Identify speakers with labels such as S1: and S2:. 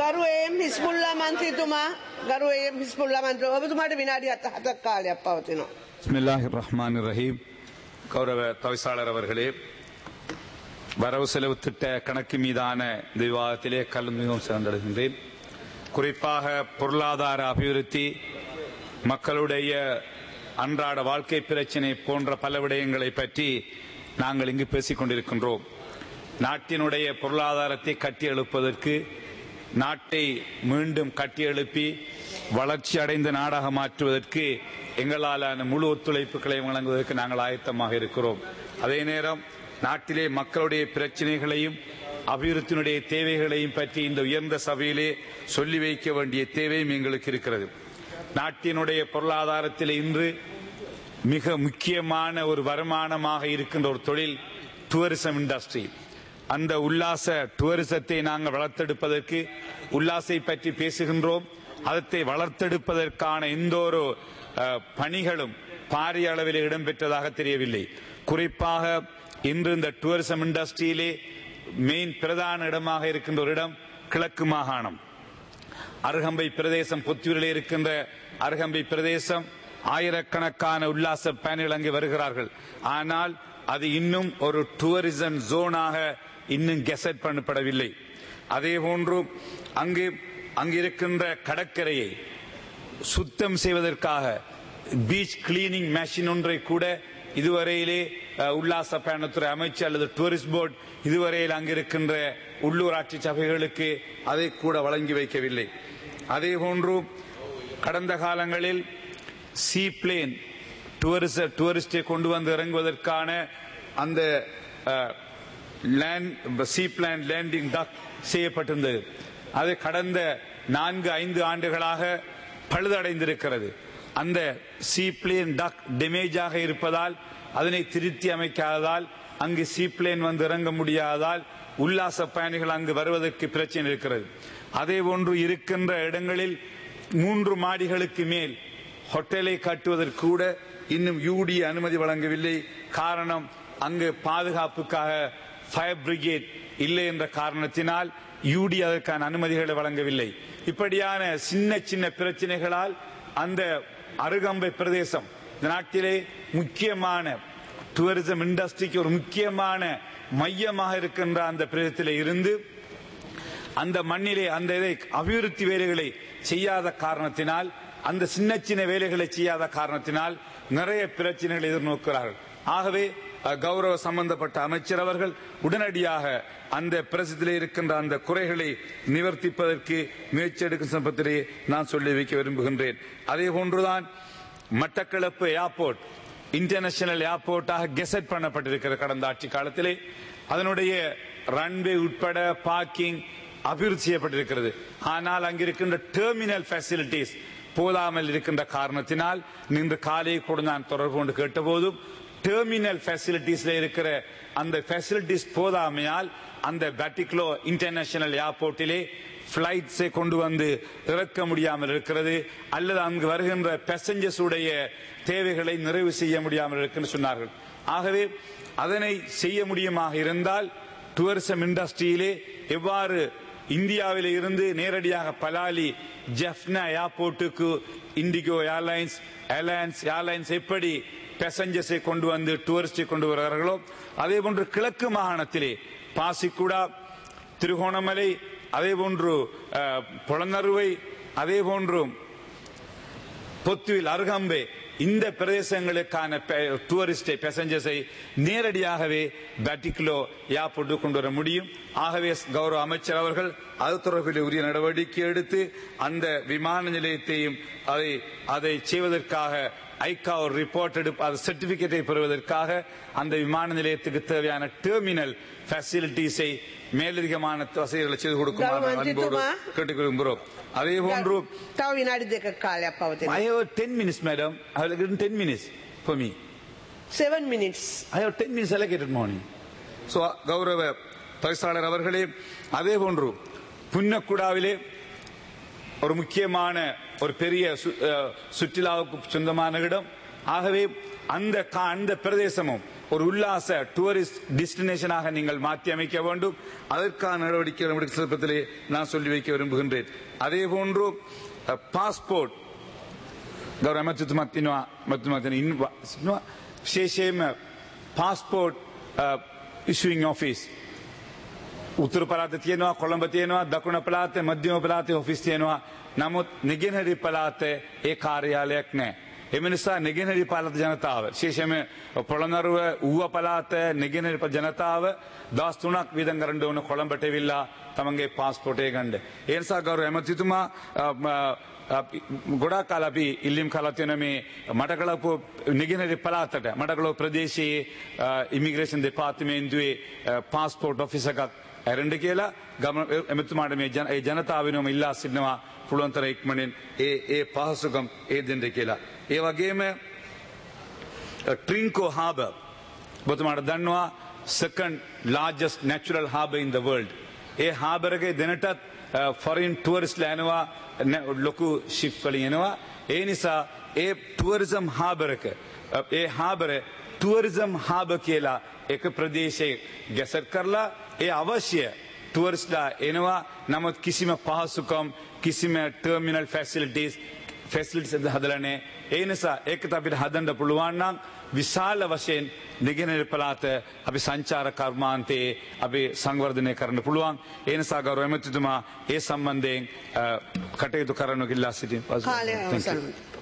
S1: ගරු එම් හිස්බුල්ලා මන්ත්‍රීතුමා ගරු එම් හිස්බුල්ලා මන්ත්‍රී ඔබතුමාට විනාඩි 7ක් කාලයක් පවතිනවා.
S2: பிஸ்மில்லாஹிர் ரஹ்மானிர் ரஹீம். கௌரவ தவிசாளர் அவர்களே, வரவு செலவு திட்ட கணக்கு மீதான இந்த விவாதத்திலே கலந்து மிகவும் சிறந்தடைகின்றேன். குறிப்பாக பொருளாதார அபிவிருத்தி, மக்களுடைய அன்றாட வாழ்க்கை பிரச்சினை போன்ற பல விடயங்களை பற்றி நாங்கள் இங்கு பேசிக் கொண்டிருக்கின்றோம். நாட்டினுடைய பொருளாதாரத்தை கட்டியெழுப்பதற்கு, நாட்டை மீண்டும் கட்டியெழுப்பி வளர்ச்சி அடைந்த நாடாக மாற்றுவதற்கு எங்களாலான முழு ஒத்துழைப்புகளை வழங்குவதற்கு நாங்கள் ஆயத்தமாக இருக்கிறோம். அதே நேரம் நாட்டிலே மக்களுடைய பிரச்சனைகளையும் அபிவிருத்தியினுடைய தேவைகளையும் பற்றி இந்த உயர்ந்த சபையிலே சொல்லி வைக்க வேண்டிய தேவையும் எங்களுக்கு இருக்கிறது. நாட்டினுடைய பொருளாதாரத்தில் இன்று மிக முக்கியமான ஒரு வருமானமாக இருக்கின்ற ஒரு தொழில் டூரிசம் இண்டஸ்ட்ரி. அந்த உல்லாச டூரிசத்தை நாங்கள் வளர்த்தெடுப்பதற்கு, உல்லாசை பற்றி பேசுகின்றோம், அதை வளர்த்தெடுப்பதற்கான எந்த ஒரு பணிகளும் பாரிய அளவில் இடம்பெற்றதாக தெரியவில்லை. குறிப்பாக இன்று இந்த டூரிசம் இண்டஸ்ட்ரியிலே மெயின் பிரதான இடமாக இருக்கின்ற ஒரு இடம் கிழக்கு மாகாணம். அருகம்பை பிரதேசம், புத்தூரில் இருக்கின்ற அருகம்பை பிரதேசம், ஆயிரக்கணக்கான உல்லாச பயணிகள் அங்கே வருகிறார்கள். ஆனால் அது இன்னும் ஒரு டூரிசம் ஜோனாக இன்னும் கெசட் பண்ணப்படவில்லை. அதே போன்று அங்கு இருக்கின்ற கடற்கரையை சுத்தம் செய்வதற்காக பீச் கிளீனிங் மெஷின் ஒன்றை கூட இதுவரையிலே உல்லாச பயணத்துறை அமைச்சு அல்லது டூரிஸ்ட் போர்டு இதுவரையில் அங்கிருக்கின்ற உள்ளூராட்சி சபைகளுக்கு அதை கூட வழங்கி வைக்கவில்லை. அதே போன்று கடந்த காலங்களில் சீ பிளேன் டூரிஸ்டை கொண்டு வந்து இறங்குவதற்கான அந்த சீ பிளேன் லேண்டிங் டக் செய்யப்பட்டிருந்தது. அது கடந்த 4-5 ஆண்டுகளாக பழுதடைந்திருக்கிறது. அந்த சீ பிளேன் டக் டேமேஜாக இருப்பதால், அதனை திருத்தி அமைக்காததால், அங்கு சீ பிளேன் வந்து இறங்க முடியாததால் உல்லாச பயணிகள் அங்கு வருவதற்கு பிரச்சனை இருக்கிறது. அதே போன்று இருக்கின்ற இடங்களில் 3 மாடிகளுக்கு மேல் ஹோட்டலை கட்டுவதற்கு கூட இன்னும் யூடி அனுமதி வழங்கவில்லை. காரணம், அங்கு பாதுகாப்புக்காக ஃபயர் பிரிகேட் இல்லை என்ற காரணத்தினால் யூடி அதற்கான அனுமதிகளை வழங்கவில்லை. இப்படியான சின்ன சின்ன பிரச்சனைகளால் அந்த அருகம்பை பிரதேசம் நாட்டிலே முக்கியமான டூரிசம் இண்டஸ்ட்ரிக்கு ஒரு முக்கியமான மையமாக இருக்கின்ற அந்த பிரதேசத்திலே இருந்து அந்த மண்ணிலே அந்த அபிவிருத்தி வேலைகளை செய்யாத காரணத்தினால், அந்த சின்ன சின்ன வேலைகளை செய்யாத காரணத்தினால் நிறைய பிரச்சனைகளை எதிர்நோக்கிறார்கள். ஆகவே கௌரவ சம்பந்தப்பட்ட அமைச்சர் அவர்கள் உடனடியாக அந்த பிரதேசத்திலே இருக்கின்ற அந்த குறைகளை நிவர்த்திப்பதற்கு முயற்சி எடுக்கும் சம்பத்திலே நான் சொல்லி வைக்க விரும்புகின்றேன். அதே போன்றுதான் மட்டக்களப்பு ஏர்போர்ட் இன்டர்நேஷனல் ஏர்போர்ட்டாக கெசட் பண்ணப்பட்டிருக்கிற கடந்த ஆட்சி காலத்திலே அதனுடைய ரன்வே உட்பட பார்க்கிங் அபிவிருத்தி செய்யப்பட்டிருக்கிறது. ஆனால் அங்கிருக்கின்ற டெர்மினல் ஃபெசிலிட்டிஸ் போதாமல் இருக்கின்ற காரணத்தினால் இன்று காலை கூட நான் தொடர்பு கொண்டு கேட்டபோதும் டெர்மினல் ஃபெசிலிட்டிஸ்ல இருக்கிற அந்த ஃபெசிலிட்டிஸ் போதாமையால் அந்த பட்டிகுலோ இன்டர்நேஷனல் ஏர்போர்ட்டிலே பிளைட்ஸை கொண்டு வந்து இறக்க முடியாமல் இருக்கிறது, அல்லது அங்கு வருகின்ற பேசஞ்சர்ஸ் உடைய தேவைகளை நிறைவு செய்ய முடியாமல் இருக்குன்னு சொன்னார்கள். ஆகவே அதனை செய்ய முடியுமாக இருந்தால் டூரிசம் இண்டஸ்ட்ரியிலே எவ்வாறு இந்தியாவிலே இருந்து நேரடியாக பலாலி ஜெஃப்னா ஏர்போர்ட்டுக்கு இண்டிகோ ஏர்லைன்ஸ் எப்படி பேசஞ்சர்ஸை கொண்டு வந்து டூரிஸ்டை கொண்டு வருகிறார்களோ, அதே போன்று கிழக்கு மாகாணத்திலே பாசிக்குடா, திருகோணமலை, அதே போன்று பொலனறுவை, அதே போன்று பொத்துவில், அருகம்பை, இந்த பிரதேசங்களுக்கான டூரிஸ்டை பேசஞ்சர்ஸை நேரடியாகவே பட்டிகுலோ ஏர்போர்ட்டு கொண்டு வர முடியும். ஆகவே கௌரவ அமைச்சர் அவர்கள் அது தொடர்பில் உரிய நடவடிக்கை எடுத்து அந்த விமான நிலையத்தையும் அதை செய்வதற்காக ஐகா ஒரு ரிப்போர்ட் எடுப்பு சர்டிபிகேட்டை பெறுவதற்காக அந்த விமான நிலையத்துக்கு தேவையான டெர்மினல் ஃபெசிலிட்டிஸை மேலதிகமான வசதிகளை செய்து கொடுக்குமாறு அன்போடு கேட்டுக் கொள்கிறோம். அதே போன்று
S1: I
S2: have 10 minutes, madam. I have given 10 minutes for me.
S1: 7 minutes.
S2: I have 10 minutes allocated morning. So, கௌரவ தவிசாளர் அவர்களே, அதே போன்று புன்னக்குடாவிலே ஒரு முக்கியமான ஒரு பெரிய சுற்றுலாவுக்கு சொந்தமான இடம். ஆகவே அந்த பிரதேசமும் ஒரு உல்லாச டூரிஸ்ட் டெஸ்டினேஷனாக நீங்கள் மாற்றி அமைக்க வேண்டும். அதற்கான நடவடிக்கைகள் சந்தர்ப்பத்திலே நான் சொல்லி வைக்க விரும்புகின்றேன். அதே போன்று பாஸ்போர்ட் ගෞරව ඇමතිතුමත් ඉන්නවා විශේෂයෙන්ම පාස්පෝර්ට් ඉෂුවිං ඔෆිස් උතුරු පළාතේ තියෙනවා, කොළඹ තියෙනවා, දකුණු පළාතේ, මධ්‍යම පළාතේ ඔෆිස් තියෙනවා. නමුත් නිගෙනහිර පළාතේ ඒ කාර්යාලයක් නැහැ. එම නිසා නිගෙනහිර පළාත ජනතාව විශේෂයෙන්ම පොළොන්නරුව ඌව පළාත නිගෙනහිර ජනතාව දවස් 3ක් විදන් කරන්න ඕන කොළඹට එවිලා තමන්ගේ පාස්පෝර්ට් එක ගන්න. ඒ නිසා ගෞරව ඇමතිතුමා ගොඩාක් කාල අපි ඉල්ලීම් කළා තියෙන මේ මඩකලපුව නිගෙනහිර පළාතට මඩකලපුව ප්‍රදේශයේ ඉමිග්‍රේෂන් දෙපාර්තමේන්තුවේ පාස්පෝර්ට් ඔෆිස් එකක් ඇරෙන්න කියලා එමෙතුමාට මේ ජනතාව වෙනුවම ඉල්ලා සිටිනවා පුළුවන් තරම් ඉක්මනින් ඒ පහසුකම් දෙන්න කියලා. ඒ වගේම ට්‍රින්කෝ හාබර් ඔබතුමාට දන්නවා second largest natural harbour in the world. ඒ හාබර් එකේ දෙනටත් foreign tourists ලෑනවා ලොකු ෂිප් වලින් එනවා. ඒ නිසා ඒ ටුවරිසම් හාබර් එක ඒ හාබර් ටුවරිසම් හාබර් කියලා එක ප්‍රදේශයක ගැසට් කරලා ඒ අවශ්‍ය ටුවරිස්ට්ලා එනවා. නමුත් කිසිම පහසුකම් කිසිම ටර්මිනල් ෆැසිලිටිස් හදලා නැහැ. ඒ නිසා ඒකත් අපිට හදන්න පුළුවන් නම් විශාල වශයෙන් නිගෙනහිර පළාත අපි සංචාර කර්මාන්තයේ අපි සංවර්ධනය කරන්න පුළුවන්. ඒ නිසා ගෞරව ඇමතිතුමා ඒ සම්බන්ධයෙන් කටයුතු කරන්න ඉල්ලා සිටිනවා.